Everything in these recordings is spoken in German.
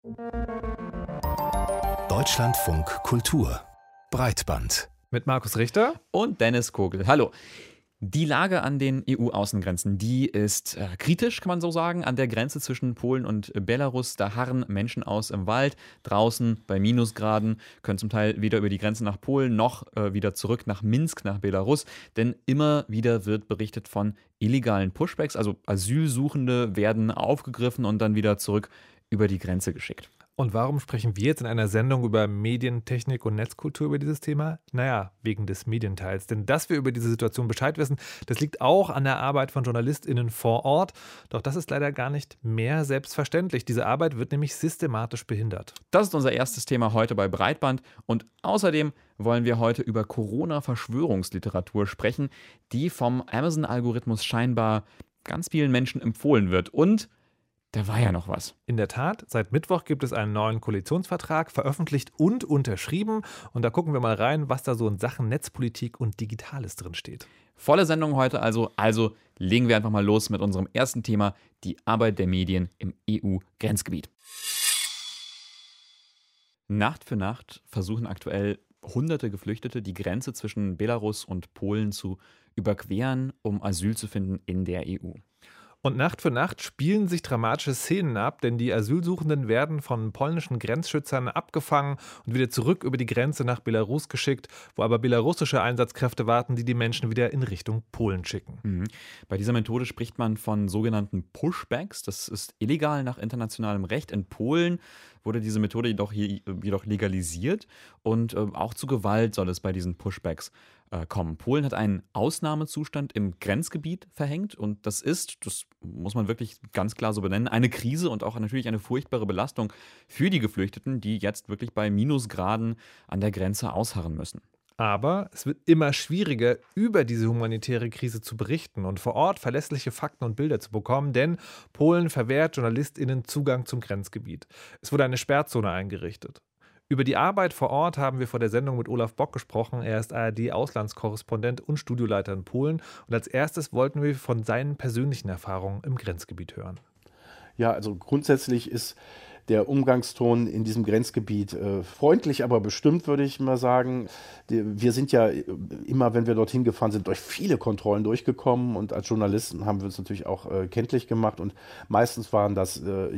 Deutschlandfunk Kultur Breitband Mit Markus Richter und Dennis Kogel. Hallo. Die Lage an den EU-Außengrenzen, die ist kritisch, kann man so sagen. An der Grenze zwischen Polen und Belarus, da harren Menschen aus im Wald. Draußen bei Minusgraden, können zum Teil weder über die Grenze nach Polen noch wieder zurück nach Minsk, nach Belarus. Denn immer wieder wird berichtet von illegalen Pushbacks. Also Asylsuchende werden aufgegriffen und dann wieder zurück über die Grenze geschickt. Und warum sprechen wir jetzt in einer Sendung über Medien, Technik und Netzkultur über dieses Thema? Naja, wegen des Medienteils. Denn dass wir über diese Situation Bescheid wissen, das liegt auch an der Arbeit von JournalistInnen vor Ort. Doch das ist leider gar nicht mehr selbstverständlich. Diese Arbeit wird nämlich systematisch behindert. Das ist unser erstes Thema heute bei Breitband. Und außerdem wollen wir heute über Corona-Verschwörungsliteratur sprechen, die vom Amazon-Algorithmus scheinbar ganz vielen Menschen empfohlen wird. Und da war ja noch was. In der Tat, seit Mittwoch gibt es einen neuen Koalitionsvertrag, veröffentlicht und unterschrieben. Und da gucken wir mal rein, was da so in Sachen Netzpolitik und Digitales drin steht. Volle Sendung heute also legen wir einfach mal los mit unserem ersten Thema, die Arbeit der Medien im EU-Grenzgebiet. Nacht für Nacht versuchen aktuell hunderte Geflüchtete die Grenze zwischen Belarus und Polen zu überqueren, um Asyl zu finden in der EU. Und Nacht für Nacht spielen sich dramatische Szenen ab, denn die Asylsuchenden werden von polnischen Grenzschützern abgefangen und wieder zurück über die Grenze nach Belarus geschickt, wo aber belarussische Einsatzkräfte warten, die die Menschen wieder in Richtung Polen schicken. Bei dieser Methode spricht man von sogenannten Pushbacks. Das ist illegal nach internationalem Recht. In Polen wurde diese Methode jedoch legalisiert und auch zu Gewalt soll es bei diesen Pushbacks kommen. Polen hat einen Ausnahmezustand im Grenzgebiet verhängt und das muss man wirklich ganz klar so benennen, eine Krise und auch natürlich eine furchtbare Belastung für die Geflüchteten, die jetzt wirklich bei Minusgraden an der Grenze ausharren müssen. Aber es wird immer schwieriger, über diese humanitäre Krise zu berichten und vor Ort verlässliche Fakten und Bilder zu bekommen, denn Polen verwehrt JournalistInnen Zugang zum Grenzgebiet. Es wurde eine Sperrzone eingerichtet. Über die Arbeit vor Ort haben wir vor der Sendung mit Olaf Bock gesprochen. Er ist ARD-Auslandskorrespondent und Studioleiter in Polen. Und als erstes wollten wir von seinen persönlichen Erfahrungen im Grenzgebiet hören. Ja, also grundsätzlich ist der Umgangston in diesem Grenzgebiet freundlich, aber bestimmt, würde ich mal sagen. Wir sind ja immer, wenn wir dorthin gefahren sind, durch viele Kontrollen durchgekommen und als Journalisten haben wir uns natürlich auch kenntlich gemacht und meistens waren das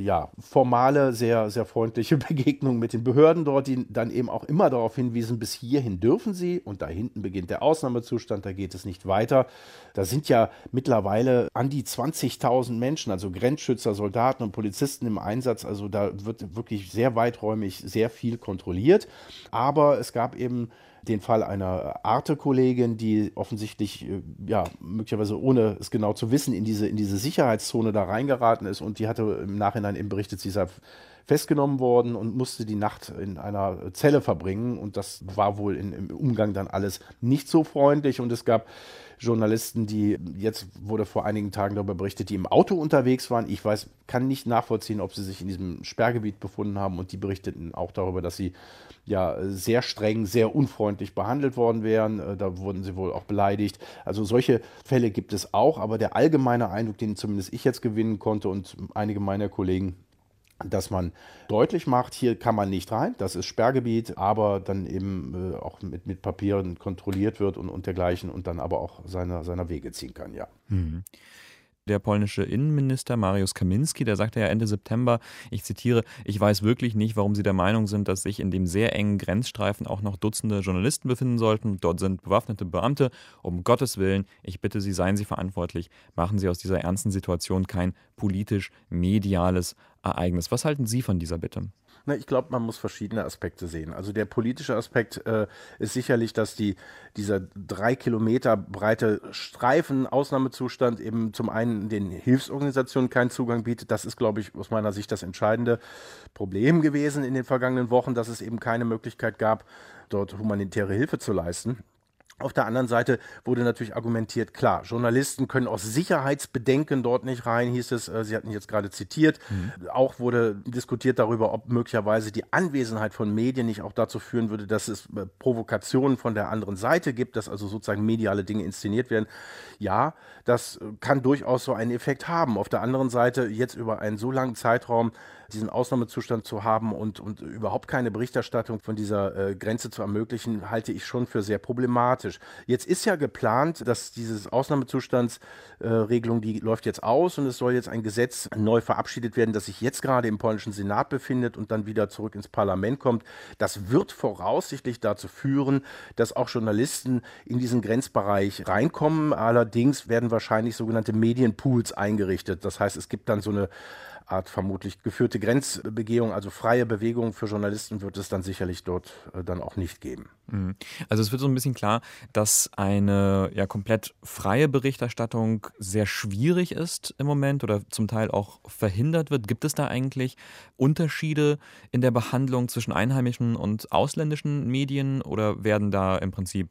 formale, sehr, sehr freundliche Begegnungen mit den Behörden dort, die dann eben auch immer darauf hinwiesen, bis hierhin dürfen sie und da hinten beginnt der Ausnahmezustand, da geht es nicht weiter. Da sind ja mittlerweile an die 20.000 Menschen, also Grenzschützer, Soldaten und Polizisten im Einsatz, also da wird wirklich sehr weiträumig sehr viel kontrolliert. Aber es gab eben den Fall einer Arte-Kollegin, die offensichtlich, möglicherweise ohne es genau zu wissen, in diese Sicherheitszone da reingeraten ist. Und die hatte im Nachhinein eben berichtet, sie sei festgenommen worden und musste die Nacht in einer Zelle verbringen. Und das war wohl im Umgang dann alles nicht so freundlich. Und es gab Journalisten, jetzt wurde vor einigen Tagen darüber berichtet, die im Auto unterwegs waren. Ich kann nicht nachvollziehen, ob sie sich in diesem Sperrgebiet befunden haben. Und die berichteten auch darüber, dass sie sehr streng, sehr unfreundlich behandelt worden wären. Da wurden sie wohl auch beleidigt. Also solche Fälle gibt es auch. Aber der allgemeine Eindruck, den zumindest ich jetzt gewinnen konnte und einige meiner Kollegen, dass man deutlich macht, hier kann man nicht rein, das ist Sperrgebiet, aber dann eben auch mit Papieren kontrolliert wird und dergleichen und dann aber auch seiner Wege ziehen kann, ja. Der polnische Innenminister Mariusz Kaminski, der sagte ja Ende September, ich zitiere, ich weiß wirklich nicht, warum Sie der Meinung sind, dass sich in dem sehr engen Grenzstreifen auch noch Dutzende Journalisten befinden sollten. Dort sind bewaffnete Beamte. Um Gottes Willen, ich bitte Sie, seien Sie verantwortlich. Machen Sie aus dieser ernsten Situation kein politisch-mediales Ereignis. Was halten Sie von dieser Bitte? Ich glaube, man muss verschiedene Aspekte sehen. Also der politische Aspekt ist sicherlich, dass dieser 3 Kilometer breite Streifen, Ausnahmezustand eben zum einen den Hilfsorganisationen keinen Zugang bietet. Das ist, glaube ich, aus meiner Sicht das entscheidende Problem gewesen in den vergangenen Wochen, dass es eben keine Möglichkeit gab, dort humanitäre Hilfe zu leisten. Auf der anderen Seite wurde natürlich argumentiert, klar, Journalisten können aus Sicherheitsbedenken dort nicht rein, hieß es, Sie hatten jetzt gerade zitiert. Auch wurde diskutiert darüber, ob möglicherweise die Anwesenheit von Medien nicht auch dazu führen würde, dass es Provokationen von der anderen Seite gibt, dass also sozusagen mediale Dinge inszeniert werden. Ja, das kann durchaus so einen Effekt haben. Auf der anderen Seite, jetzt über einen so langen Zeitraum diesen Ausnahmezustand zu haben und überhaupt keine Berichterstattung von dieser Grenze zu ermöglichen, halte ich schon für sehr problematisch. Jetzt ist ja geplant, dass diese Ausnahmezustandsregelung, die läuft jetzt aus und es soll jetzt ein Gesetz neu verabschiedet werden, das sich jetzt gerade im polnischen Senat befindet und dann wieder zurück ins Parlament kommt. Das wird voraussichtlich dazu führen, dass auch Journalisten in diesen Grenzbereich reinkommen. Allerdings werden wahrscheinlich sogenannte Medienpools eingerichtet. Das heißt, es gibt dann so eine Art vermutlich geführte Grenzbegehung, also freie Bewegung für Journalisten wird es dann sicherlich dort dann auch nicht geben. Also es wird so ein bisschen klar, dass eine komplett freie Berichterstattung sehr schwierig ist im Moment oder zum Teil auch verhindert wird. Gibt es da eigentlich Unterschiede in der Behandlung zwischen einheimischen und ausländischen Medien oder wird da im Prinzip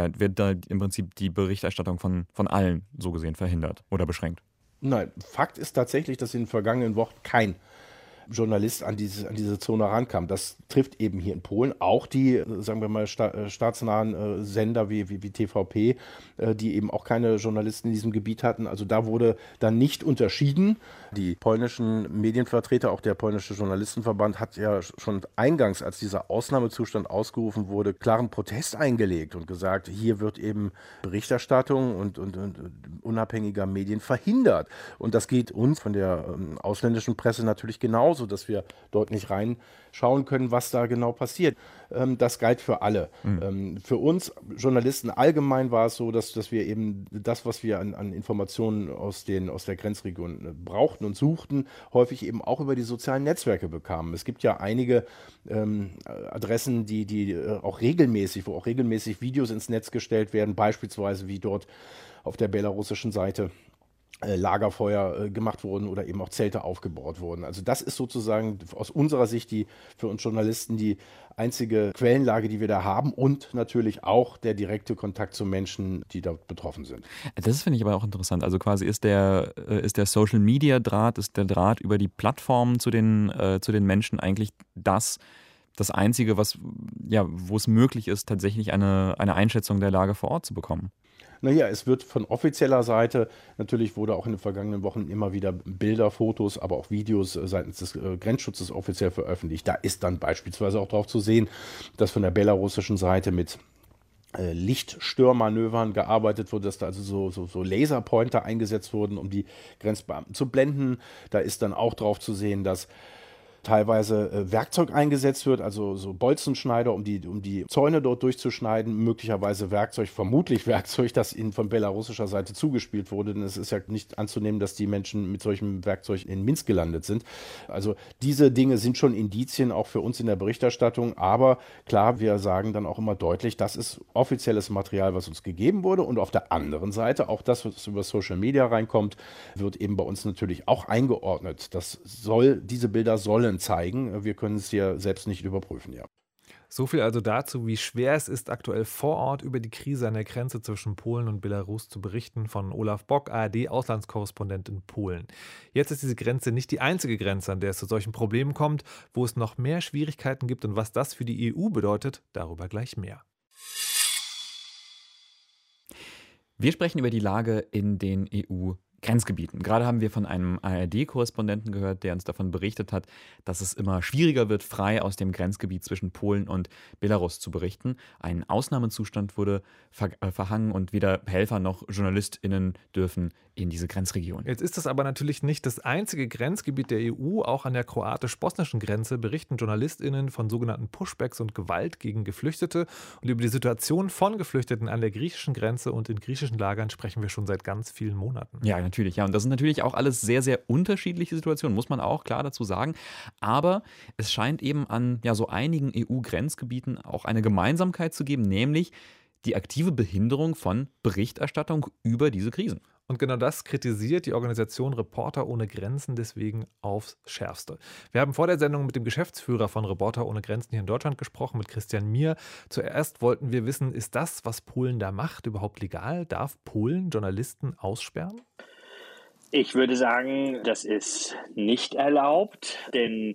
die Berichterstattung von allen so gesehen verhindert oder beschränkt? Nein, Fakt ist tatsächlich, dass in den vergangenen Wochen kein Journalist an diese Zone rankam. Das trifft eben hier in Polen auch die, sagen wir mal, staatsnahen Sender wie TVP, die eben auch keine Journalisten in diesem Gebiet hatten. Also da wurde dann nicht unterschieden. Die polnischen Medienvertreter, auch der polnische Journalistenverband, hat ja schon eingangs, als dieser Ausnahmezustand ausgerufen wurde, klaren Protest eingelegt und gesagt, hier wird eben Berichterstattung und unabhängiger Medien verhindert. Und das geht uns von der ausländischen Presse natürlich genauso, dass wir dort nicht reinschauen können, was da genau passiert. Das galt für alle. Für uns Journalisten allgemein war es so, dass wir eben das, was wir an Informationen aus der Grenzregion brauchten und suchten, häufig eben auch über die sozialen Netzwerke bekamen. Es gibt ja einige Adressen, die auch wo auch regelmäßig Videos ins Netz gestellt werden, beispielsweise wie dort auf der belarussischen Seite Lagerfeuer gemacht wurden oder eben auch Zelte aufgebaut wurden. Also das ist sozusagen aus unserer Sicht für uns Journalisten die einzige Quellenlage, die wir da haben und natürlich auch der direkte Kontakt zu Menschen, die dort betroffen sind. Das finde ich aber auch interessant. Also quasi ist der Social-Media-Draht, ist der Draht über die Plattformen zu den Menschen eigentlich das Einzige, wo es möglich ist, tatsächlich eine Einschätzung der Lage vor Ort zu bekommen. Naja, es wird von offizieller Seite, natürlich wurde auch in den vergangenen Wochen immer wieder Bilder, Fotos, aber auch Videos seitens des Grenzschutzes offiziell veröffentlicht. Da ist dann beispielsweise auch drauf zu sehen, dass von der belarussischen Seite mit Lichtstörmanövern gearbeitet wurde, dass da also so Laserpointer eingesetzt wurden, um die Grenzbeamten zu blenden. Da ist dann auch drauf zu sehen, dass teilweise Werkzeug eingesetzt wird, also so Bolzenschneider, um die Zäune dort durchzuschneiden, möglicherweise vermutlich Werkzeug, das ihnen von belarussischer Seite zugespielt wurde, denn es ist ja nicht anzunehmen, dass die Menschen mit solchem Werkzeug in Minsk gelandet sind. Also diese Dinge sind schon Indizien auch für uns in der Berichterstattung, aber klar, wir sagen dann auch immer deutlich, das ist offizielles Material, was uns gegeben wurde und auf der anderen Seite, auch das, was über Social Media reinkommt, wird eben bei uns natürlich auch eingeordnet. Diese Bilder sollen zeigen. Wir können es hier selbst nicht überprüfen, ja. So viel also dazu, wie schwer es ist, aktuell vor Ort über die Krise an der Grenze zwischen Polen und Belarus zu berichten, von Olaf Bock, ARD-Auslandskorrespondent in Polen. Jetzt ist diese Grenze nicht die einzige Grenze, an der es zu solchen Problemen kommt, wo es noch mehr Schwierigkeiten gibt und was das für die EU bedeutet, darüber gleich mehr. Wir sprechen über die Lage in den EU-Grenzgebieten. Gerade haben wir von einem ARD-Korrespondenten gehört, der uns davon berichtet hat, dass es immer schwieriger wird, frei aus dem Grenzgebiet zwischen Polen und Belarus zu berichten. Ein Ausnahmezustand wurde verhangen und weder Helfer noch JournalistInnen dürfen in diese Grenzregion. Jetzt ist das aber natürlich nicht das einzige Grenzgebiet der EU. Auch an der kroatisch-bosnischen Grenze berichten JournalistInnen von sogenannten Pushbacks und Gewalt gegen Geflüchtete. Und über die Situation von Geflüchteten an der griechischen Grenze und in griechischen Lagern sprechen wir schon seit ganz vielen Monaten. Ja, natürlich. Ja, und das sind natürlich auch alles sehr, sehr unterschiedliche Situationen, muss man auch klar dazu sagen. Aber es scheint eben an so einigen EU-Grenzgebieten auch eine Gemeinsamkeit zu geben, nämlich die aktive Behinderung von Berichterstattung über diese Krisen. Und genau das kritisiert die Organisation Reporter ohne Grenzen deswegen aufs Schärfste. Wir haben vor der Sendung mit dem Geschäftsführer von Reporter ohne Grenzen hier in Deutschland gesprochen, mit Christian Mier. Zuerst wollten wir wissen, ist das, was Polen da macht, überhaupt legal? Darf Polen Journalisten aussperren? Ich würde sagen, das ist nicht erlaubt, denn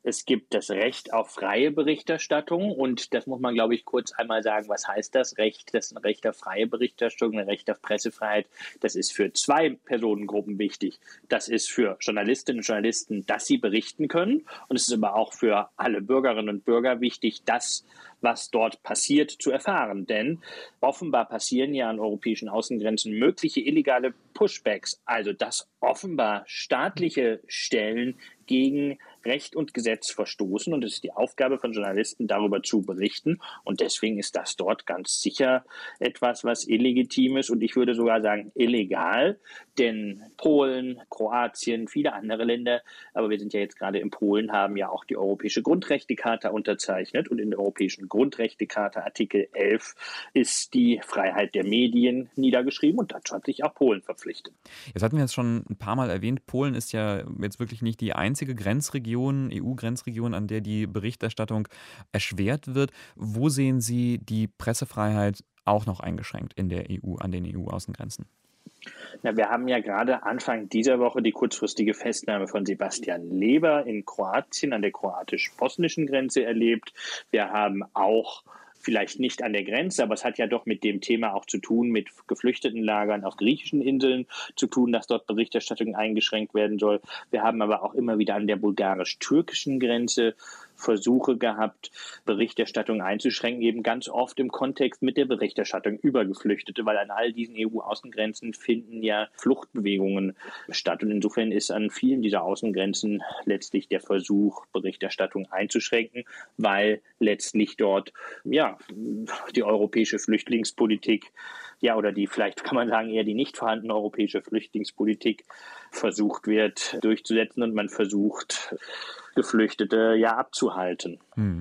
Es gibt das Recht auf freie Berichterstattung und das muss man, glaube ich, kurz einmal sagen, was heißt das Recht? Das ist ein Recht auf freie Berichterstattung, ein Recht auf Pressefreiheit. Das ist für zwei Personengruppen wichtig. Das ist für Journalistinnen und Journalisten, dass sie berichten können, und es ist aber auch für alle Bürgerinnen und Bürger wichtig, das, was dort passiert, zu erfahren. Denn offenbar passieren ja an europäischen Außengrenzen mögliche illegale Pushbacks, also dass offenbar staatliche Stellen gegen Recht und Gesetz verstoßen. Und es ist die Aufgabe von Journalisten, darüber zu berichten. Und deswegen ist das dort ganz sicher etwas, was illegitim ist. Und ich würde sogar sagen illegal. Denn Polen, Kroatien, viele andere Länder, aber wir sind ja jetzt gerade in Polen, haben ja auch die Europäische Grundrechtecharta unterzeichnet. Und in der Europäischen Grundrechtecharta Artikel 11 ist die Freiheit der Medien niedergeschrieben. Und dazu hat sich auch Polen verpflichtet. Jetzt hatten wir es schon ein paar Mal erwähnt, Polen ist ja jetzt wirklich nicht die einzige Grenzregion, EU-Grenzregion, an der die Berichterstattung erschwert wird. Wo sehen Sie die Pressefreiheit auch noch eingeschränkt in der EU, an den EU-Außengrenzen? Na, wir haben ja gerade Anfang dieser Woche die kurzfristige Festnahme von Sebastian Leber in Kroatien an der kroatisch-bosnischen Grenze erlebt. Wir haben auch vielleicht nicht an der Grenze, aber es hat ja doch mit dem Thema auch zu tun, mit Geflüchtetenlagern auf griechischen Inseln zu tun, dass dort Berichterstattung eingeschränkt werden soll. Wir haben aber auch immer wieder an der bulgarisch-türkischen Grenze Versuche gehabt, Berichterstattung einzuschränken, eben ganz oft im Kontext mit der Berichterstattung über Geflüchtete, weil an all diesen EU-Außengrenzen finden ja Fluchtbewegungen statt. Und insofern ist an vielen dieser Außengrenzen letztlich der Versuch, Berichterstattung einzuschränken, weil letztlich dort ja die europäische Flüchtlingspolitik, ja, oder die, vielleicht kann man sagen, eher die nicht vorhandene europäische Flüchtlingspolitik versucht wird durchzusetzen und man versucht, Geflüchtete ja abzuhalten.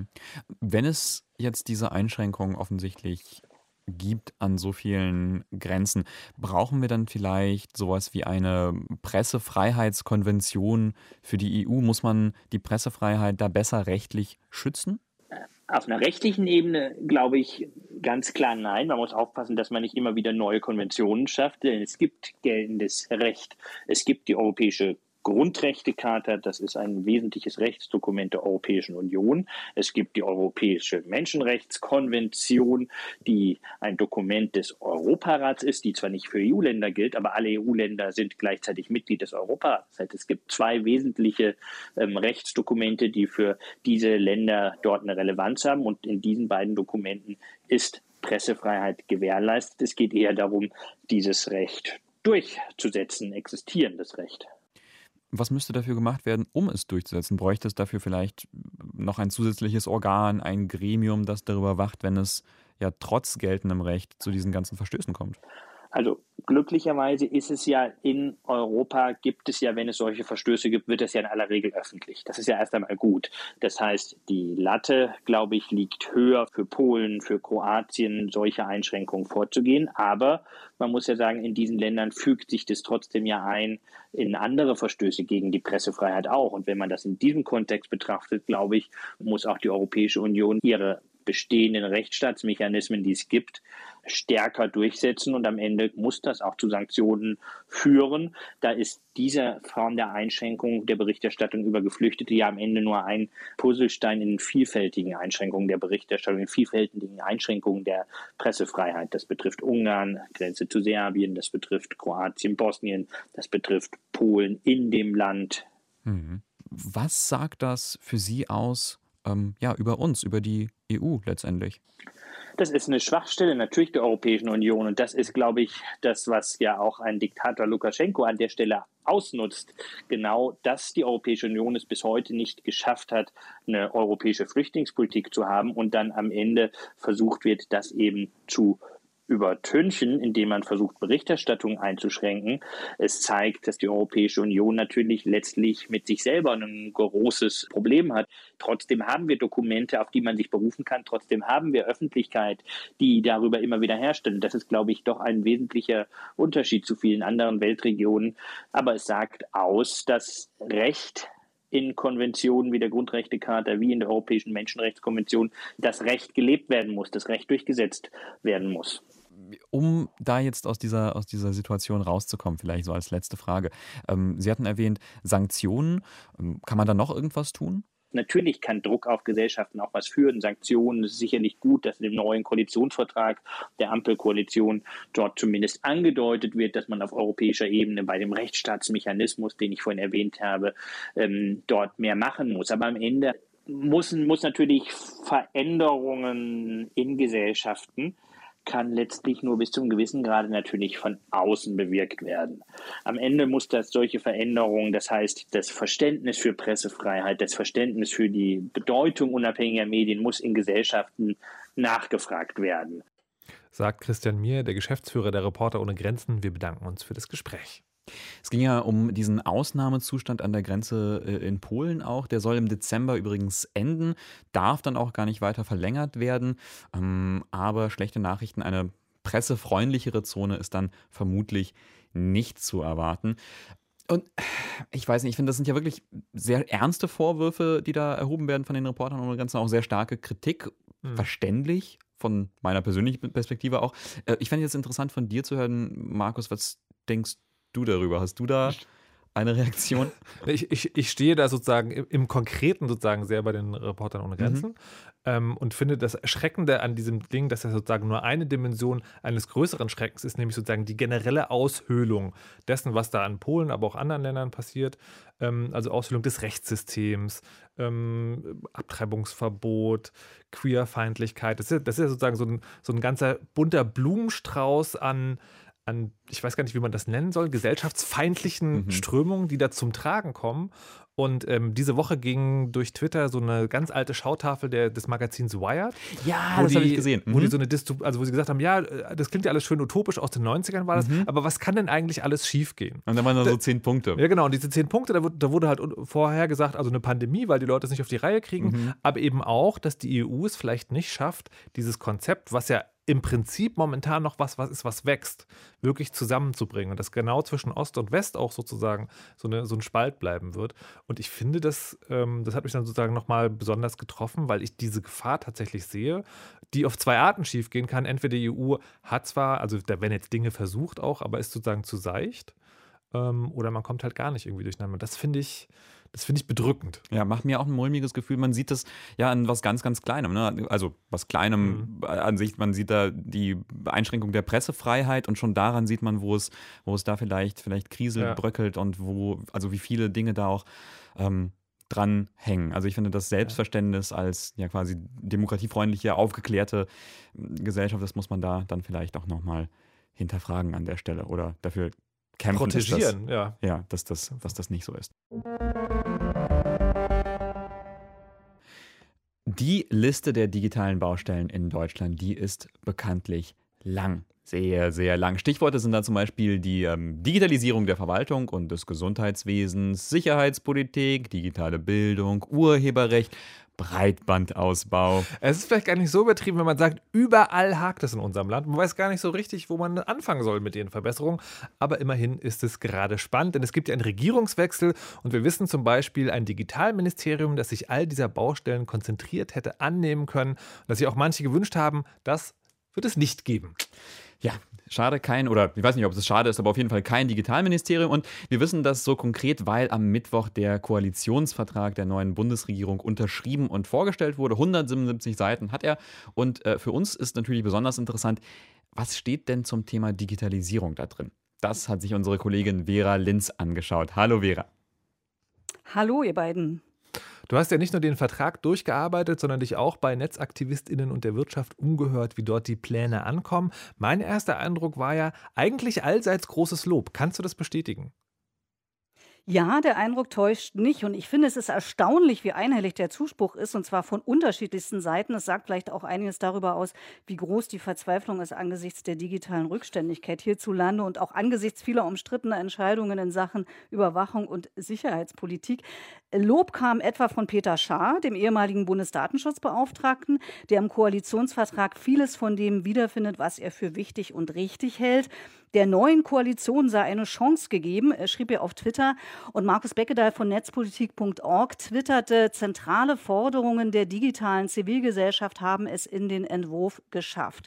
Wenn es jetzt diese Einschränkungen offensichtlich gibt an so vielen Grenzen, brauchen wir dann vielleicht sowas wie eine Pressefreiheitskonvention für die EU? Muss man die Pressefreiheit da besser rechtlich schützen? Auf einer rechtlichen Ebene glaube ich ganz klar nein. Man muss aufpassen, dass man nicht immer wieder neue Konventionen schafft, denn es gibt geltendes Recht. Es gibt die Europäische Grundrechtecharta, das ist ein wesentliches Rechtsdokument der Europäischen Union. Es gibt die Europäische Menschenrechtskonvention, die ein Dokument des Europarats ist, die zwar nicht für EU-Länder gilt, aber alle EU-Länder sind gleichzeitig Mitglied des Europarats. Es gibt zwei wesentliche Rechtsdokumente, die für diese Länder dort eine Relevanz haben. Und in diesen beiden Dokumenten ist Pressefreiheit gewährleistet. Es geht eher darum, dieses Recht durchzusetzen, existierendes Recht. Was müsste dafür gemacht werden, um es durchzusetzen? Bräuchte es dafür vielleicht noch ein zusätzliches Organ, ein Gremium, das darüber wacht, wenn es ja trotz geltendem Recht zu diesen ganzen Verstößen kommt? Also glücklicherweise ist es ja in Europa, gibt es ja, wenn es solche Verstöße gibt, wird es ja in aller Regel öffentlich. Das ist ja erst einmal gut. Das heißt, die Latte, glaube ich, liegt höher für Polen, für Kroatien, solche Einschränkungen vorzugehen. Aber man muss ja sagen, in diesen Ländern fügt sich das trotzdem ja ein in andere Verstöße gegen die Pressefreiheit auch. Und wenn man das in diesem Kontext betrachtet, glaube ich, muss auch die Europäische Union ihre bestehenden Rechtsstaatsmechanismen, die es gibt, stärker durchsetzen und am Ende muss das auch zu Sanktionen führen. Da ist diese Form der Einschränkung der Berichterstattung über Geflüchtete ja am Ende nur ein Puzzlestein in vielfältigen Einschränkungen der Berichterstattung, in vielfältigen Einschränkungen der Pressefreiheit. Das betrifft Ungarn, Grenze zu Serbien, das betrifft Kroatien, Bosnien, das betrifft Polen in dem Land. Was sagt das für Sie aus, über uns, über die EU letztendlich? Das ist eine Schwachstelle natürlich der Europäischen Union und das ist, glaube ich, das, was ja auch ein Diktator Lukaschenko an der Stelle ausnutzt. Genau, dass die Europäische Union es bis heute nicht geschafft hat, eine europäische Flüchtlingspolitik zu haben und dann am Ende versucht wird, das eben zu übertünchen, indem man versucht, Berichterstattung einzuschränken. Es zeigt, dass die Europäische Union natürlich letztlich mit sich selber ein großes Problem hat. Trotzdem haben wir Dokumente, auf die man sich berufen kann. Trotzdem haben wir Öffentlichkeit, die darüber immer wieder herstellt. Das ist, glaube ich, doch ein wesentlicher Unterschied zu vielen anderen Weltregionen. Aber es sagt aus, dass Recht in Konventionen wie der Grundrechtecharta, wie in der Europäischen Menschenrechtskonvention, das Recht gelebt werden muss, das Recht durchgesetzt werden muss. Um da jetzt aus dieser Situation rauszukommen, vielleicht so als letzte Frage. Sie hatten erwähnt, Sanktionen. Kann man da noch irgendwas tun? Natürlich kann Druck auf Gesellschaften auch was führen, Sanktionen. Es ist sicherlich gut, dass in dem neuen Koalitionsvertrag der Ampelkoalition dort zumindest angedeutet wird, dass man auf europäischer Ebene bei dem Rechtsstaatsmechanismus, den ich vorhin erwähnt habe, dort mehr machen muss. Aber am Ende muss natürlich Veränderungen in Gesellschaften kann letztlich nur bis zum gewissen Grade natürlich von außen bewirkt werden. Am Ende muss das solche Veränderungen, das heißt das Verständnis für Pressefreiheit, das Verständnis für die Bedeutung unabhängiger Medien muss in Gesellschaften nachgefragt werden. Sagt Christian Mier, der Geschäftsführer der Reporter ohne Grenzen. Wir bedanken uns für das Gespräch. Es ging ja um diesen Ausnahmezustand an der Grenze in Polen auch. Der soll im Dezember übrigens enden, darf dann auch gar nicht weiter verlängert werden. Aber schlechte Nachrichten, eine pressefreundlichere Zone ist dann vermutlich nicht zu erwarten. Und ich weiß nicht, ich finde, das sind ja wirklich sehr ernste Vorwürfe, die da erhoben werden von den Reportern ohne Grenzen, auch sehr starke Kritik, verständlich von meiner persönlichen Perspektive auch. Ich fände jetzt interessant von dir zu hören, Markus, was denkst du darüber? Hast du da eine Reaktion? Ich stehe da sozusagen im Konkreten sozusagen sehr bei den Reportern ohne Grenzen und finde das Erschreckende an diesem Ding, dass das sozusagen nur eine Dimension eines größeren Schreckens ist, nämlich sozusagen die generelle Aushöhlung dessen, was da in Polen, aber auch anderen Ländern passiert. Also Aushöhlung des Rechtssystems, Abtreibungsverbot, Queerfeindlichkeit. Das ist ja sozusagen so ein ganzer bunter Blumenstrauß an, ich weiß gar nicht, wie man das nennen soll, gesellschaftsfeindlichen Strömungen, die da zum Tragen kommen. Und diese Woche ging durch Twitter so eine ganz alte Schautafel des Magazins Wired. Ja, das habe ich gesehen. Wo die so eine wo sie gesagt haben, ja, das klingt ja alles schön utopisch, aus den 90ern war das, aber was kann denn eigentlich alles schiefgehen? Und dann waren da so 10 Punkte. Ja, genau, und diese 10 Punkte, da wurde halt vorher gesagt, also eine Pandemie, weil die Leute es nicht auf die Reihe kriegen, aber eben auch, dass die EU es vielleicht nicht schafft, dieses Konzept, was ja im Prinzip momentan noch was ist, was wächst, wirklich zusammenzubringen. Und dass genau zwischen Ost und West auch sozusagen so ein Spalt bleiben wird. Und ich finde, das hat mich dann sozusagen nochmal besonders getroffen, weil ich diese Gefahr tatsächlich sehe, die auf 2 Arten schiefgehen kann. Entweder die EU hat zwar, also da werden jetzt Dinge versucht auch, aber ist sozusagen zu seicht. Oder man kommt halt gar nicht irgendwie durcheinander. Das finde ich bedrückend. Ja, macht mir auch ein mulmiges Gefühl. Man sieht das ja an was ganz, ganz Kleinem. Ne? Also was Kleinem an sich. Man sieht da die Einschränkung der Pressefreiheit und schon daran sieht man, wo es da vielleicht kriselt, bröckelt und also wie viele Dinge da auch dran hängen. Also ich finde, das Selbstverständnis als ja quasi demokratiefreundliche, aufgeklärte Gesellschaft, das muss man da dann vielleicht auch nochmal hinterfragen an der Stelle oder dafür kämpfen, protegieren, dass das nicht so ist. Die Liste der digitalen Baustellen in Deutschland, die ist bekanntlich lang. Sehr, sehr lang. Stichworte sind da zum Beispiel die Digitalisierung der Verwaltung und des Gesundheitswesens, Sicherheitspolitik, digitale Bildung, Urheberrecht, Breitbandausbau. Es ist vielleicht gar nicht so übertrieben, wenn man sagt, überall hakt es in unserem Land. Man weiß gar nicht so richtig, wo man anfangen soll mit den Verbesserungen. Aber immerhin ist es gerade spannend, denn es gibt ja einen Regierungswechsel und wir wissen zum Beispiel ein Digitalministerium, das sich all dieser Baustellen konzentriert hätte annehmen können, dass sich auch manche gewünscht haben, das wird es nicht geben. Ja, schade, oder ich weiß nicht, ob es schade ist, aber auf jeden Fall kein Digitalministerium. Und wir wissen das so konkret, weil am Mittwoch der Koalitionsvertrag der neuen Bundesregierung unterschrieben und vorgestellt wurde. 177 Seiten hat er. Und für uns ist natürlich besonders interessant, was steht denn zum Thema Digitalisierung da drin? Das hat sich unsere Kollegin Vera Linz angeschaut. Hallo Vera. Hallo ihr beiden. Du hast ja nicht nur den Vertrag durchgearbeitet, sondern dich auch bei NetzaktivistInnen und der Wirtschaft umgehört, wie dort die Pläne ankommen. Mein erster Eindruck war ja eigentlich allseits großes Lob. Kannst du das bestätigen? Ja, der Eindruck täuscht nicht. Und ich finde, es ist erstaunlich, wie einhellig der Zuspruch ist, und zwar von unterschiedlichsten Seiten. Es sagt vielleicht auch einiges darüber aus, wie groß die Verzweiflung ist angesichts der digitalen Rückständigkeit hierzulande und auch angesichts vieler umstrittener Entscheidungen in Sachen Überwachung und Sicherheitspolitik. Lob kam etwa von Peter Schaar, dem ehemaligen Bundesdatenschutzbeauftragten, der im Koalitionsvertrag vieles von dem wiederfindet, was er für wichtig und richtig hält. Der neuen Koalition sei eine Chance gegeben, schrieb er auf Twitter. Und Markus Beckedahl von netzpolitik.org twitterte, zentrale Forderungen der digitalen Zivilgesellschaft haben es in den Entwurf geschafft.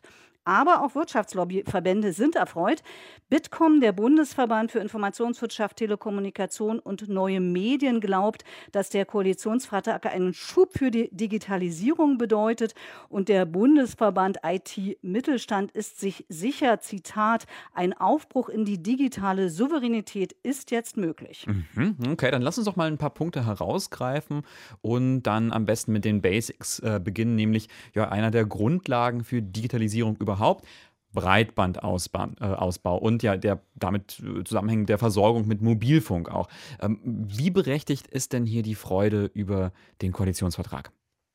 Aber auch Wirtschaftslobbyverbände sind erfreut. Bitkom, der Bundesverband für Informationswirtschaft, Telekommunikation und neue Medien, glaubt, dass der Koalitionsvertrag einen Schub für die Digitalisierung bedeutet. Und der Bundesverband IT-Mittelstand ist sich sicher, Zitat, ein Aufbruch in die digitale Souveränität ist jetzt möglich. Okay, dann lass uns doch mal ein paar Punkte herausgreifen und dann am besten mit den Basics beginnen, nämlich einer der Grundlagen für Digitalisierung überhaupt. Breitbandausbau und der damit zusammenhängend der Versorgung mit Mobilfunk auch. Wie berechtigt ist denn hier die Freude über den Koalitionsvertrag?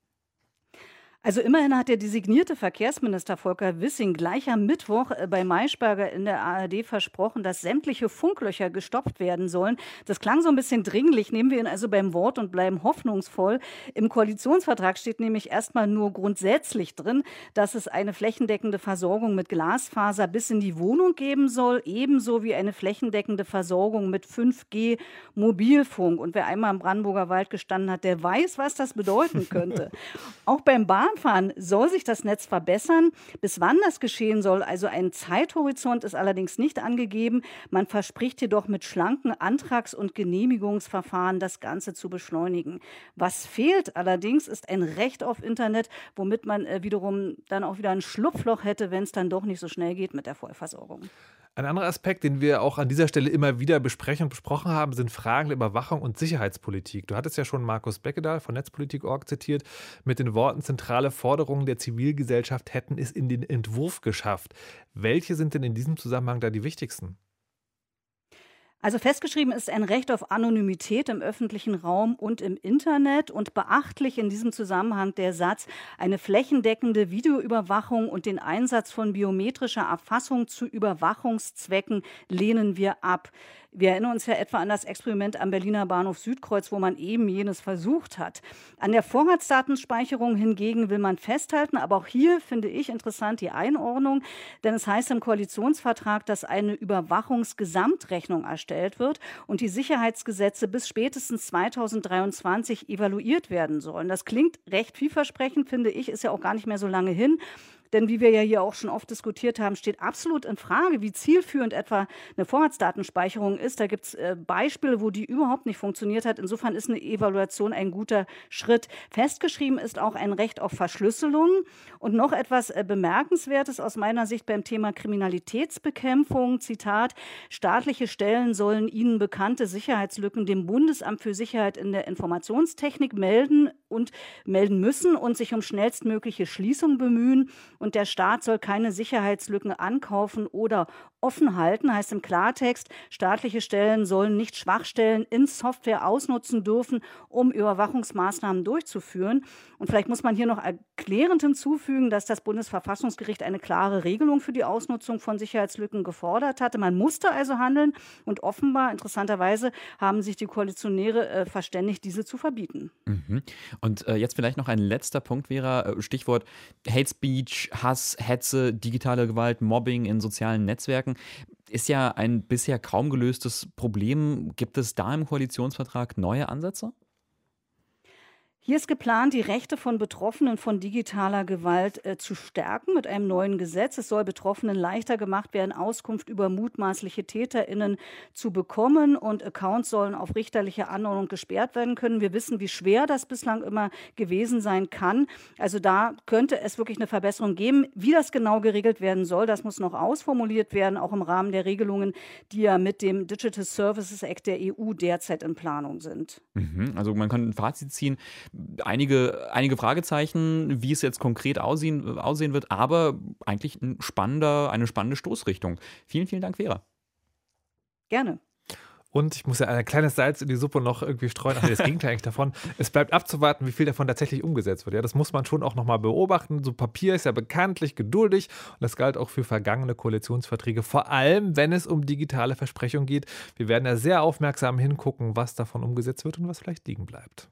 Also immerhin hat der designierte Verkehrsminister Volker Wissing gleich am Mittwoch bei Maischberger in der ARD versprochen, dass sämtliche Funklöcher gestopft werden sollen. Das klang so ein bisschen dringlich, nehmen wir ihn also beim Wort und bleiben hoffnungsvoll. Im Koalitionsvertrag steht nämlich erstmal nur grundsätzlich drin, dass es eine flächendeckende Versorgung mit Glasfaser bis in die Wohnung geben soll, ebenso wie eine flächendeckende Versorgung mit 5G Mobilfunk. Und wer einmal im Brandenburger Wald gestanden hat, der weiß, was das bedeuten könnte. Auch beim Bahnfahren soll sich das Netz verbessern. Bis wann das geschehen soll, also ein Zeithorizont ist allerdings nicht angegeben. Man verspricht jedoch mit schlanken Antrags- und Genehmigungsverfahren das Ganze zu beschleunigen. Was fehlt allerdings, ist ein Recht auf Internet, womit man wiederum dann auch wieder ein Schlupfloch hätte, wenn es dann doch nicht so schnell geht mit der Vollversorgung. Ein anderer Aspekt, den wir auch an dieser Stelle immer wieder besprechen und besprochen haben, sind Fragen der Überwachung und Sicherheitspolitik. Du hattest ja schon Markus Beckedahl von Netzpolitik.org zitiert mit den Worten, zentrale Forderungen der Zivilgesellschaft hätten es in den Entwurf geschafft. Welche sind denn in diesem Zusammenhang da die wichtigsten? Also festgeschrieben ist ein Recht auf Anonymität im öffentlichen Raum und im Internet und beachtlich in diesem Zusammenhang der Satz, eine flächendeckende Videoüberwachung und den Einsatz von biometrischer Erfassung zu Überwachungszwecken lehnen wir ab. Wir erinnern uns ja etwa an das Experiment am Berliner Bahnhof Südkreuz, wo man eben jenes versucht hat. An der Vorratsdatenspeicherung hingegen will man festhalten, aber auch hier finde ich interessant die Einordnung, denn es heißt im Koalitionsvertrag, dass eine Überwachungsgesamtrechnung erstellt wird und die Sicherheitsgesetze bis spätestens 2023 evaluiert werden sollen. Das klingt recht vielversprechend, finde ich, ist ja auch gar nicht mehr so lange hin. Denn wie wir ja hier auch schon oft diskutiert haben, steht absolut in Frage, wie zielführend etwa eine Vorratsdatenspeicherung ist. Da gibt es Beispiele, wo die überhaupt nicht funktioniert hat. Insofern ist eine Evaluation ein guter Schritt. Festgeschrieben ist auch ein Recht auf Verschlüsselung. Und noch etwas Bemerkenswertes aus meiner Sicht beim Thema Kriminalitätsbekämpfung. Zitat, staatliche Stellen sollen ihnen bekannte Sicherheitslücken dem Bundesamt für Sicherheit in der Informationstechnik melden müssen und sich um schnellstmögliche Schließung bemühen. Und der Staat soll keine Sicherheitslücken ankaufen oder offen halten, heißt im Klartext, staatliche Stellen sollen nicht Schwachstellen in Software ausnutzen dürfen, um Überwachungsmaßnahmen durchzuführen. Und vielleicht muss man hier noch erklärend hinzufügen, dass das Bundesverfassungsgericht eine klare Regelung für die Ausnutzung von Sicherheitslücken gefordert hatte. Man musste also handeln und offenbar, interessanterweise, haben sich die Koalitionäre verständigt, diese zu verbieten. Und jetzt vielleicht noch ein letzter Punkt, Vera, Stichwort Hate Speech, Hass, Hetze, digitale Gewalt, Mobbing in sozialen Netzwerken. Ist ja ein bisher kaum gelöstes Problem. Gibt es da im Koalitionsvertrag neue Ansätze? Hier ist geplant, die Rechte von Betroffenen von digitaler Gewalt zu stärken mit einem neuen Gesetz. Es soll Betroffenen leichter gemacht werden, Auskunft über mutmaßliche TäterInnen zu bekommen und Accounts sollen auf richterliche Anordnung gesperrt werden können. Wir wissen, wie schwer das bislang immer gewesen sein kann. Also da könnte es wirklich eine Verbesserung geben. Wie das genau geregelt werden soll, das muss noch ausformuliert werden, auch im Rahmen der Regelungen, die ja mit dem Digital Services Act der EU derzeit in Planung sind. Also man kann ein Fazit ziehen. Einige Fragezeichen, wie es jetzt konkret aussehen wird, aber eigentlich eine spannende Stoßrichtung. Vielen, vielen Dank, Vera. Gerne. Und ich muss ja ein kleines Salz in die Suppe noch irgendwie streuen. Ach, das Gegenteil eigentlich davon. Es bleibt abzuwarten, wie viel davon tatsächlich umgesetzt wird. Ja, das muss man schon auch nochmal beobachten. So Papier ist ja bekanntlich geduldig und das galt auch für vergangene Koalitionsverträge, vor allem wenn es um digitale Versprechungen geht. Wir werden da sehr aufmerksam hingucken, was davon umgesetzt wird und was vielleicht liegen bleibt.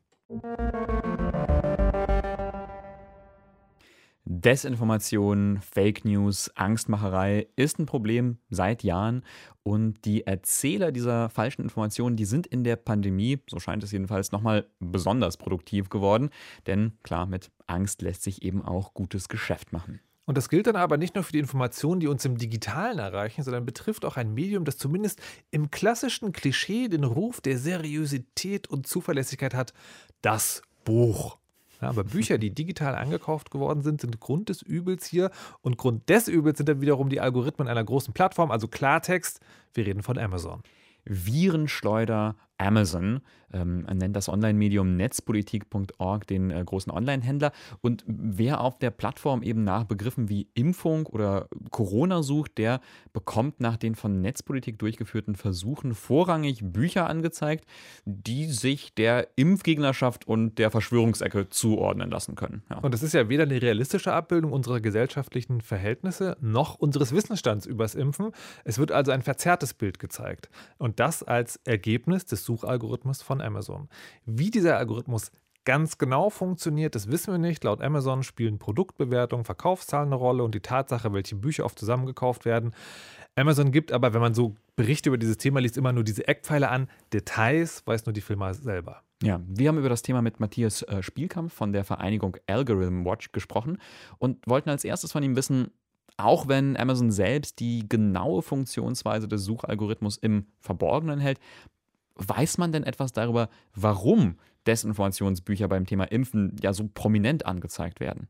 Desinformation, Fake News, Angstmacherei ist ein Problem seit Jahren und die Erzähler dieser falschen Informationen, die sind in der Pandemie, so scheint es jedenfalls, nochmal besonders produktiv geworden, denn klar, mit Angst lässt sich eben auch gutes Geschäft machen. Und das gilt dann aber nicht nur für die Informationen, die uns im Digitalen erreichen, sondern betrifft auch ein Medium, das zumindest im klassischen Klischee den Ruf der Seriosität und Zuverlässigkeit hat: das Buch. Ja, aber Bücher, die digital angekauft geworden sind Grund des Übels hier. Und Grund des Übels sind dann wiederum die Algorithmen einer großen Plattform, also Klartext, wir reden von Amazon. Virenschleuder Amazon nennt das Online-Medium netzpolitik.org den großen Online-Händler. Und wer auf der Plattform eben nach Begriffen wie Impfung oder Corona sucht, der bekommt nach den von Netzpolitik durchgeführten Versuchen vorrangig Bücher angezeigt, die sich der Impfgegnerschaft und der Verschwörungsecke zuordnen lassen können. Ja. Und das ist ja weder eine realistische Abbildung unserer gesellschaftlichen Verhältnisse noch unseres Wissensstands übers Impfen. Es wird also ein verzerrtes Bild gezeigt. Und das als Ergebnis des Suchalgorithmus von Amazon. Wie dieser Algorithmus ganz genau funktioniert, das wissen wir nicht. Laut Amazon spielen Produktbewertungen, Verkaufszahlen eine Rolle und die Tatsache, welche Bücher oft zusammengekauft werden. Amazon gibt aber, wenn man so Berichte über dieses Thema liest, immer nur diese Eckpfeile an. Details weiß nur die Firma selber. Ja, wir haben über das Thema mit Matthias Spielkamp von der Vereinigung Algorithm Watch gesprochen und wollten als erstes von ihm wissen, auch wenn Amazon selbst die genaue Funktionsweise des Suchalgorithmus im Verborgenen hält, weiß man denn etwas darüber, warum Desinformationsbücher beim Thema Impfen ja so prominent angezeigt werden?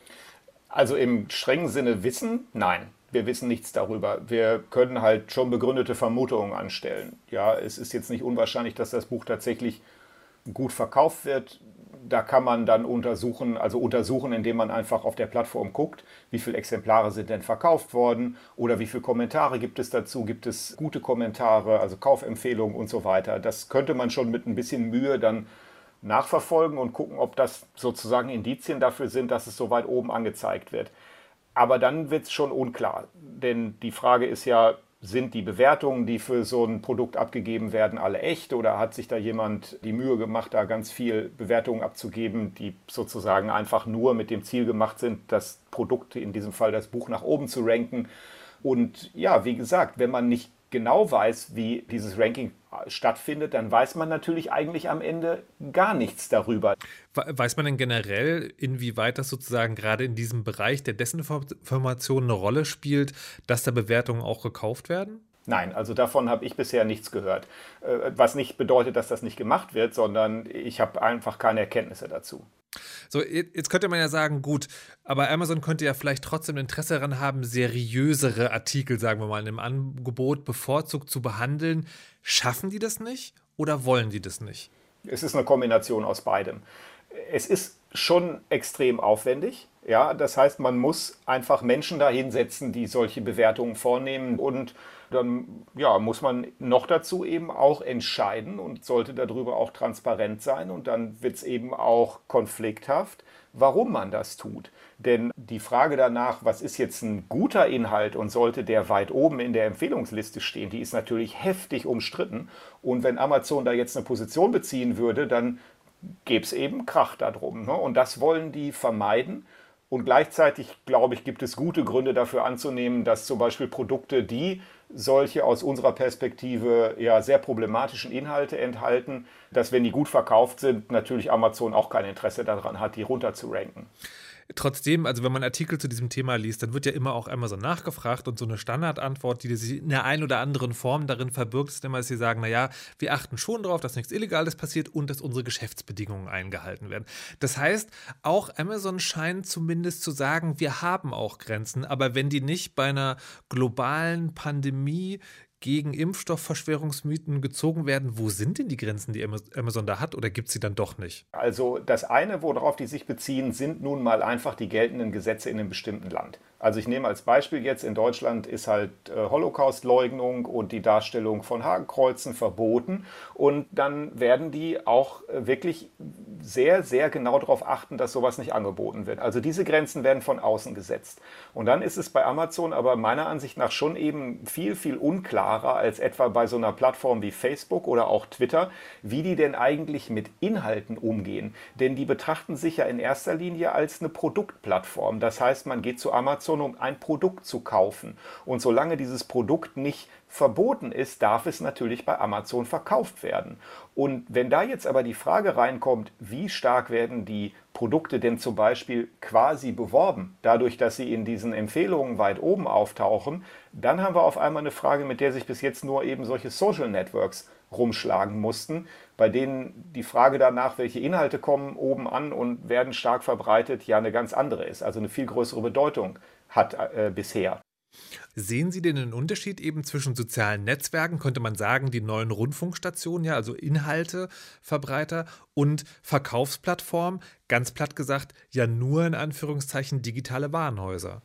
Also im strengen Sinne wissen? Nein, wir wissen nichts darüber. Wir können halt schon begründete Vermutungen anstellen. Ja, es ist jetzt nicht unwahrscheinlich, dass das Buch tatsächlich gut verkauft wird. Da kann man dann untersuchen, indem man einfach auf der Plattform guckt, wie viele Exemplare sind denn verkauft worden oder wie viele Kommentare gibt es dazu, gibt es gute Kommentare, also Kaufempfehlungen und so weiter. Das könnte man schon mit ein bisschen Mühe dann nachverfolgen und gucken, ob das sozusagen Indizien dafür sind, dass es so weit oben angezeigt wird. Aber dann wird es schon unklar, denn die Frage ist ja, sind die Bewertungen, die für so ein Produkt abgegeben werden, alle echt oder hat sich da jemand die Mühe gemacht, da ganz viel Bewertungen abzugeben, die sozusagen einfach nur mit dem Ziel gemacht sind, das Produkt, in diesem Fall das Buch, nach oben zu ranken? Und ja, wie gesagt, wenn man nicht genau weiß, wie dieses Ranking stattfindet, dann weiß man natürlich eigentlich am Ende gar nichts darüber. Weiß man denn generell, inwieweit das sozusagen gerade in diesem Bereich der Desinformation eine Rolle spielt, dass da Bewertungen auch gekauft werden? Nein, also davon habe ich bisher nichts gehört. Was nicht bedeutet, dass das nicht gemacht wird, sondern ich habe einfach keine Erkenntnisse dazu. So, jetzt könnte man ja sagen, gut, aber Amazon könnte ja vielleicht trotzdem Interesse daran haben, seriösere Artikel, sagen wir mal, in einem Angebot bevorzugt zu behandeln. Schaffen die das nicht oder wollen die das nicht? Es ist eine Kombination aus beidem. Es ist schon extrem aufwendig. Ja, das heißt, man muss einfach Menschen da hinsetzen, die solche Bewertungen vornehmen und dann muss man noch dazu eben auch entscheiden und sollte darüber auch transparent sein und dann wird es eben auch konflikthaft, warum man das tut. Denn die Frage danach, was ist jetzt ein guter Inhalt und sollte der weit oben in der Empfehlungsliste stehen, die ist natürlich heftig umstritten und wenn Amazon da jetzt eine Position beziehen würde, dann gäbe es eben Krach darum. Ne? Und das wollen die vermeiden. Und gleichzeitig, glaube ich, gibt es gute Gründe dafür anzunehmen, dass zum Beispiel Produkte, die solche aus unserer Perspektive ja sehr problematischen Inhalte enthalten, dass wenn die gut verkauft sind, natürlich Amazon auch kein Interesse daran hat, die runter zu ranken. Trotzdem, also wenn man Artikel zu diesem Thema liest, dann wird ja immer auch Amazon nachgefragt und so eine Standardantwort, die sich in der einen oder anderen Form darin verbirgt, ist immer, dass sie sagen, naja, wir achten schon darauf, dass nichts Illegales passiert und dass unsere Geschäftsbedingungen eingehalten werden. Das heißt, auch Amazon scheint zumindest zu sagen, wir haben auch Grenzen, aber wenn die nicht bei einer globalen Pandemie gegen Impfstoffverschwörungsmythen gezogen werden, wo sind denn die Grenzen, die Amazon da hat, oder gibt es sie dann doch nicht? Also das eine, worauf die sich beziehen, sind nun mal einfach die geltenden Gesetze in einem bestimmten Land. Also ich nehme als Beispiel jetzt, in Deutschland ist halt Holocaust-Leugnung und die Darstellung von Hakenkreuzen verboten und dann werden die auch wirklich sehr, sehr genau darauf achten, dass sowas nicht angeboten wird. Also diese Grenzen werden von außen gesetzt. Und dann ist es bei Amazon aber meiner Ansicht nach schon eben viel, viel unklarer als etwa bei so einer Plattform wie Facebook oder auch Twitter, wie die denn eigentlich mit Inhalten umgehen. Denn die betrachten sich ja in erster Linie als eine Produktplattform. Das heißt, man geht zu Amazon, um ein Produkt zu kaufen. Und solange dieses Produkt nicht verboten ist, darf es natürlich bei Amazon verkauft werden. Und wenn da jetzt aber die Frage reinkommt, wie wie stark werden die Produkte denn zum Beispiel quasi beworben, dadurch, dass sie in diesen Empfehlungen weit oben auftauchen, dann haben wir auf einmal eine Frage, mit der sich bis jetzt nur eben solche Social Networks rumschlagen mussten, bei denen die Frage danach, welche Inhalte kommen oben an und werden stark verbreitet, ja eine ganz andere ist, also eine viel größere Bedeutung hat bisher. Sehen Sie denn einen Unterschied eben zwischen sozialen Netzwerken, könnte man sagen, die neuen Rundfunkstationen, ja, also Inhalteverbreiter und Verkaufsplattformen, ganz platt gesagt, ja nur in Anführungszeichen digitale Warenhäuser?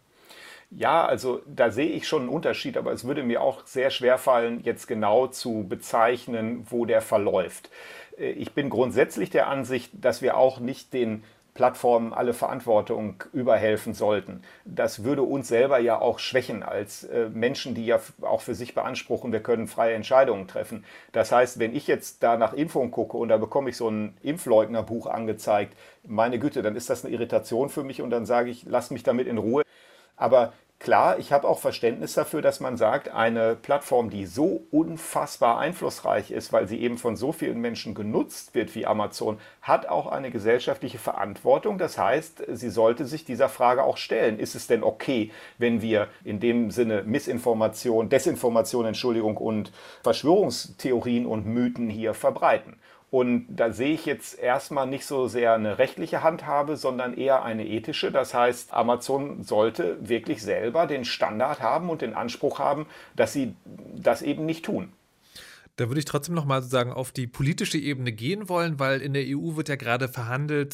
Ja, also da sehe ich schon einen Unterschied, aber es würde mir auch sehr schwer fallen, jetzt genau zu bezeichnen, wo der verläuft. Ich bin grundsätzlich der Ansicht, dass wir auch nicht den Plattformen alle Verantwortung überhelfen sollten. Das würde uns selber ja auch schwächen als Menschen, die ja auch für sich beanspruchen, wir können freie Entscheidungen treffen. Das heißt, wenn ich jetzt da nach Impfung gucke und da bekomme ich so ein Impfleugnerbuch angezeigt, meine Güte, dann ist das eine Irritation für mich und dann sage ich, lass mich damit in Ruhe. Aber klar, ich habe auch Verständnis dafür, dass man sagt, eine Plattform, die so unfassbar einflussreich ist, weil sie eben von so vielen Menschen genutzt wird wie Amazon, hat auch eine gesellschaftliche Verantwortung. Das heißt, sie sollte sich dieser Frage auch stellen. Ist es denn okay, wenn wir in dem Sinne Desinformation, Entschuldigung, und Verschwörungstheorien und Mythen hier verbreiten? Und da sehe ich jetzt erstmal nicht so sehr eine rechtliche Handhabe, sondern eher eine ethische. Das heißt, Amazon sollte wirklich selber den Standard haben und den Anspruch haben, dass sie das eben nicht tun. Da würde ich trotzdem noch mal sozusagen auf die politische Ebene gehen wollen, weil in der EU wird ja gerade verhandelt,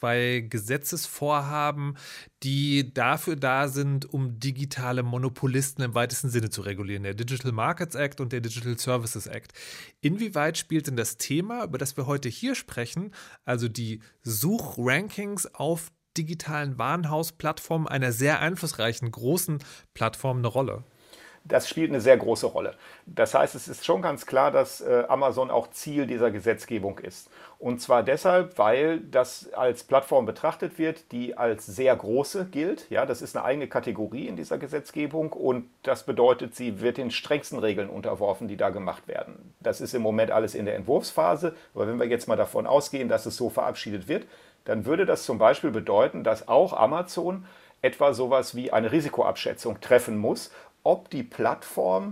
2 Gesetzesvorhaben, die dafür da sind, um digitale Monopolisten im weitesten Sinne zu regulieren. Der Digital Markets Act und der Digital Services Act. Inwieweit spielt denn das Thema, über das wir heute hier sprechen, also die Suchrankings auf digitalen Warenhausplattformen, einer sehr einflussreichen, großen Plattform, eine Rolle? Das spielt eine sehr große Rolle. Das heißt, es ist schon ganz klar, dass Amazon auch Ziel dieser Gesetzgebung ist. Und zwar deshalb, weil das als Plattform betrachtet wird, die als sehr große gilt. Ja, das ist eine eigene Kategorie in dieser Gesetzgebung und das bedeutet, sie wird den strengsten Regeln unterworfen, die da gemacht werden. Das ist im Moment alles in der Entwurfsphase, aber wenn wir jetzt mal davon ausgehen, dass es so verabschiedet wird, dann würde das zum Beispiel bedeuten, dass auch Amazon etwa sowas wie eine Risikoabschätzung treffen muss, ob die Plattform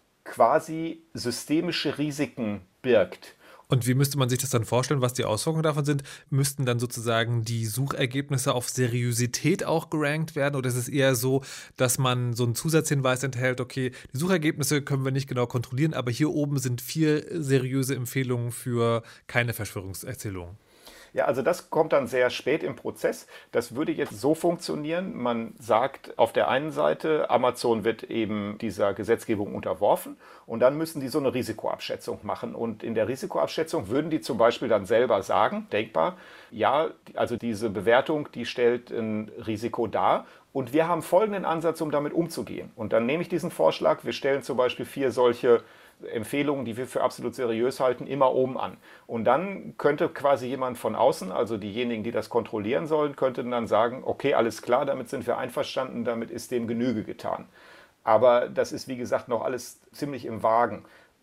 quasi systemische Risiken birgt. Und wie müsste man sich das dann vorstellen, was die Auswirkungen davon sind? Müssten dann sozusagen die Suchergebnisse auf Seriosität auch gerankt werden? Oder ist es eher so, dass man so einen Zusatzhinweis enthält, okay, die Suchergebnisse können wir nicht genau kontrollieren, aber hier oben sind 4 seriöse Empfehlungen für keine Verschwörungserzählungen? Ja, also das kommt dann sehr spät im Prozess. Das würde jetzt so funktionieren. Man sagt auf der einen Seite, Amazon wird eben dieser Gesetzgebung unterworfen und dann müssen die so eine Risikoabschätzung machen. Und in der Risikoabschätzung würden die zum Beispiel dann selber sagen, denkbar, ja, also diese Bewertung, die stellt ein Risiko dar. Und wir haben folgenden Ansatz, um damit umzugehen. Und dann nehme ich diesen Vorschlag, wir stellen zum Beispiel 4 solche Empfehlungen, die wir für absolut seriös halten, immer oben an. Und dann könnte quasi jemand von außen, also diejenigen, die das kontrollieren sollen, könnten dann sagen, okay, alles klar, damit sind wir einverstanden, damit ist dem Genüge getan. Aber das ist, wie gesagt, noch alles ziemlich im Wagen.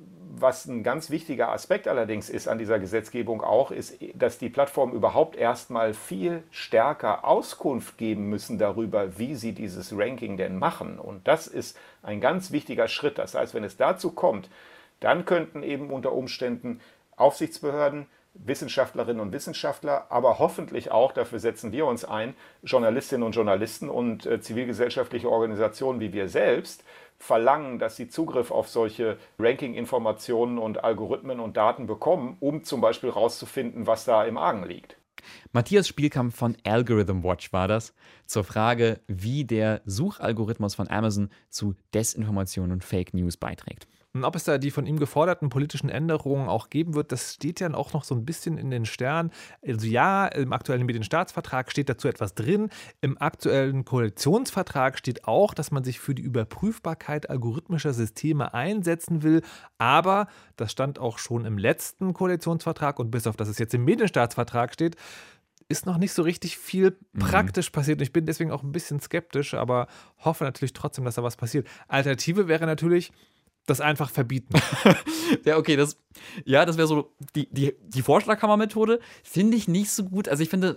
Was ein ganz wichtiger Aspekt allerdings ist an dieser Gesetzgebung auch, ist, dass die Plattformen überhaupt erstmal viel stärker Auskunft geben müssen darüber, wie sie dieses Ranking denn machen. Und das ist ein ganz wichtiger Schritt. Das heißt, wenn es dazu kommt, dann könnten eben unter Umständen Aufsichtsbehörden, Wissenschaftlerinnen und Wissenschaftler, aber hoffentlich auch, dafür setzen wir uns ein, Journalistinnen und Journalisten und zivilgesellschaftliche Organisationen wie wir selbst, verlangen, dass sie Zugriff auf solche Ranking-Informationen und Algorithmen und Daten bekommen, um zum Beispiel herauszufinden, was da im Argen liegt. Matthias Spielkamp von Algorithm Watch war das, zur Frage, wie der Suchalgorithmus von Amazon zu Desinformation und Fake News beiträgt. Und ob es da die von ihm geforderten politischen Änderungen auch geben wird, das steht ja auch noch so ein bisschen in den Sternen. Also ja, im aktuellen Medienstaatsvertrag steht dazu etwas drin. Im aktuellen Koalitionsvertrag steht auch, dass man sich für die Überprüfbarkeit algorithmischer Systeme einsetzen will. Aber das stand auch schon im letzten Koalitionsvertrag und bis auf das es jetzt im Medienstaatsvertrag steht, ist noch nicht so richtig viel praktisch passiert. Ich bin deswegen auch ein bisschen skeptisch, aber hoffe natürlich trotzdem, dass da was passiert. Alternative wäre natürlich, das einfach verbieten. Ja, okay, das wäre so die Vorschlaghammer-Methode. Finde ich nicht so gut. Also ich finde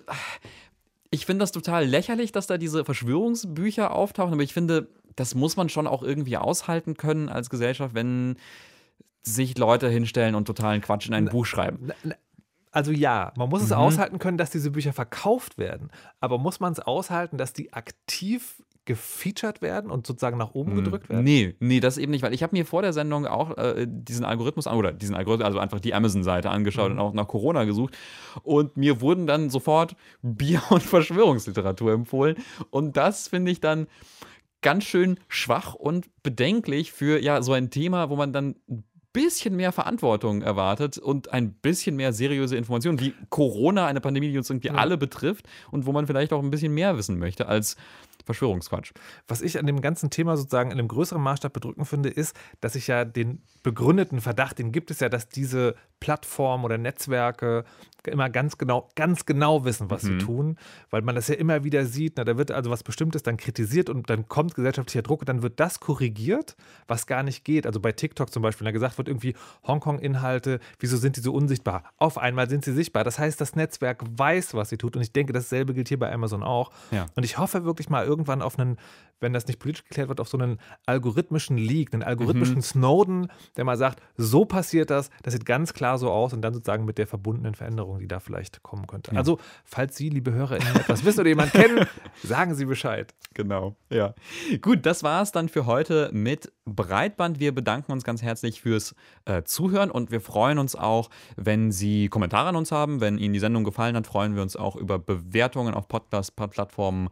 das total lächerlich, dass da diese Verschwörungsbücher auftauchen, aber ich finde, das muss man schon auch irgendwie aushalten können als Gesellschaft, wenn sich Leute hinstellen und totalen Quatsch in ein Buch schreiben. Also ja, man muss es aushalten können, dass diese Bücher verkauft werden, aber muss man es aushalten, dass die aktiv gefeatured werden und sozusagen nach oben gedrückt werden? Nee, das eben nicht, weil ich habe mir vor der Sendung auch diesen Algorithmus, also einfach die Amazon-Seite angeschaut und auch nach Corona gesucht und mir wurden dann sofort Bier- und Verschwörungsliteratur empfohlen und das finde ich dann ganz schön schwach und bedenklich für ja so ein Thema, wo man dann ein bisschen mehr Verantwortung erwartet und ein bisschen mehr seriöse Informationen, wie Corona, eine Pandemie, die uns irgendwie alle betrifft und wo man vielleicht auch ein bisschen mehr wissen möchte als Verschwörungsquatsch. Was ich an dem ganzen Thema sozusagen in einem größeren Maßstab bedrückend finde, ist, dass ich ja den begründeten Verdacht, den gibt es ja, dass diese Plattformen oder Netzwerke immer ganz genau wissen, was sie tun, weil man das ja immer wieder sieht, da wird also was Bestimmtes dann kritisiert und dann kommt gesellschaftlicher Druck und dann wird das korrigiert, was gar nicht geht. Also bei TikTok zum Beispiel, wenn da gesagt wird, irgendwie Hongkong-Inhalte, wieso sind die so unsichtbar? Auf einmal sind sie sichtbar. Das heißt, das Netzwerk weiß, was sie tut und ich denke, dasselbe gilt hier bei Amazon auch. Ja. Und ich hoffe wirklich mal irgendwann auf einen, wenn das nicht politisch geklärt wird, auf so einen algorithmischen Leak, einen algorithmischen Snowden, der mal sagt, so passiert das sieht ganz klar so aus und dann sozusagen mit der verbundenen Veränderung, die da vielleicht kommen könnte. Ja. Also, falls Sie, liebe HörerInnen, etwas wissen oder jemanden kennen, sagen Sie Bescheid. Genau, ja. Gut, das war es dann für heute mit Breitband. Wir bedanken uns ganz herzlich fürs Zuhören und wir freuen uns auch, wenn Sie Kommentare an uns haben. Wenn Ihnen die Sendung gefallen hat, freuen wir uns auch über Bewertungen auf Podcast-Plattformen,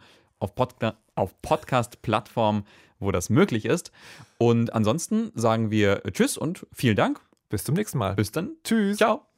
auf Podcast-Plattformen, wo das möglich ist. Und ansonsten sagen wir Tschüss und vielen Dank. Bis zum nächsten Mal. Bis dann. Tschüss. Ciao.